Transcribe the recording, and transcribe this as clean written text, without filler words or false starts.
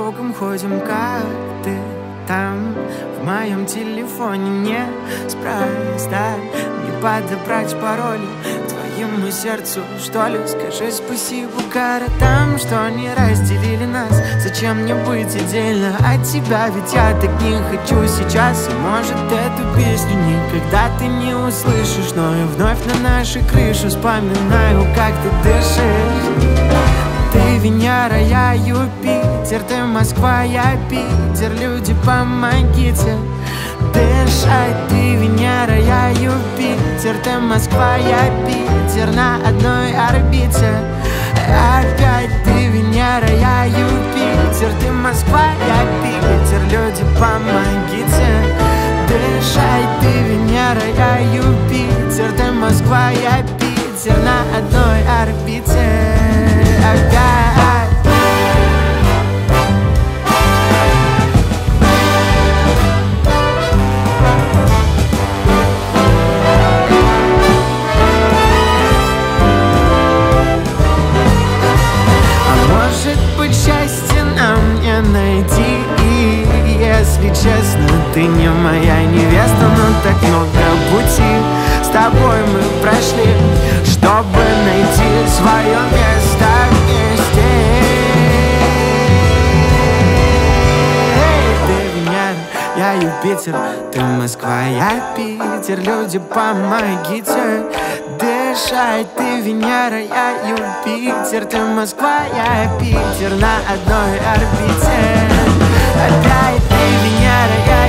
кругом ходим, как ты там. В моем телефоне неспроста не подобрать пароли к твоему сердцу, что ли. Скажи спасибо городам, что не разделили нас. Зачем мне быть отдельно от тебя? Ведь я так не хочу сейчас. И может эту песню никогда ты не услышишь, но я вновь на нашей крыше вспоминаю, как ты дышишь. Ты Венера, я Юпитер, ты Москва, я Питер. Люди, помогите дышать. Ты Венера, я Юпитер, ты Москва, я Питер. На одной орбите опять. Ты Венера, я Юпитер, ты Москва, я Питер. Люди, помогите дышать. Ты Венера, я Юпитер, ты Москва, я Питер. На одной орбите опять. А может быть, счастье нам не найти? И если честно, ты не моя невеста, но так много пути с тобой мы прошли, чтобы найти свое место вместе. Ты Венера, я Юпитер, ты Москва, я Питер. Люди, помогите дышать. Ты Венера, я Юпитер, ты Москва, я Питер. На одной орбите опять. Ты Венера, я